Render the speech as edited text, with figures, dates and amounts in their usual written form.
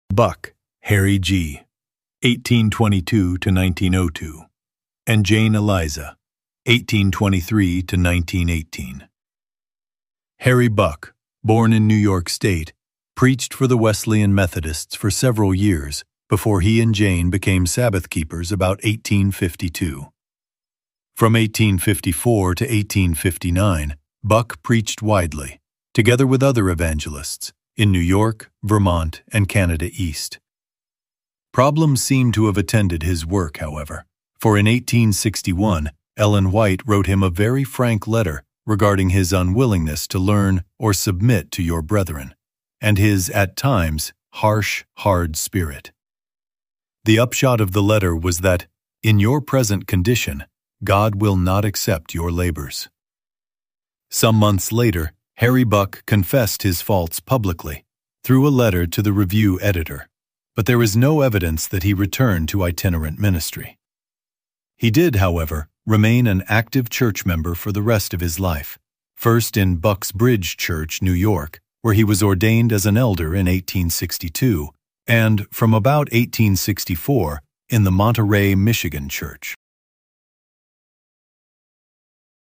Buck, Harry G., 1822 to 1902, and Jane Eliza, 1823 to 1918. Harry Buck, born in New York State, preached for the Wesleyan Methodists for several years before he and Jane became Sabbath keepers about 1852. From 1854 to 1859, Buck preached widely, together with other evangelists, in New York, Vermont, and Canada East. Problems seem to have attended his work, however, for in 1861, Ellen White wrote him a very frank letter regarding his unwillingness to learn or submit to your brethren, and his, at times, harsh, hard spirit. The upshot of the letter was that, in your present condition, God will not accept your labors. Some months later, Harry Buck confessed his faults publicly, through a letter to the Review editor, but there is no evidence that he returned to itinerant ministry. He did, however, remain an active church member for the rest of his life, first in Bucks Bridge Church, New York, where he was ordained as an elder in 1862, and from about 1864 in the Monterey, Michigan Church.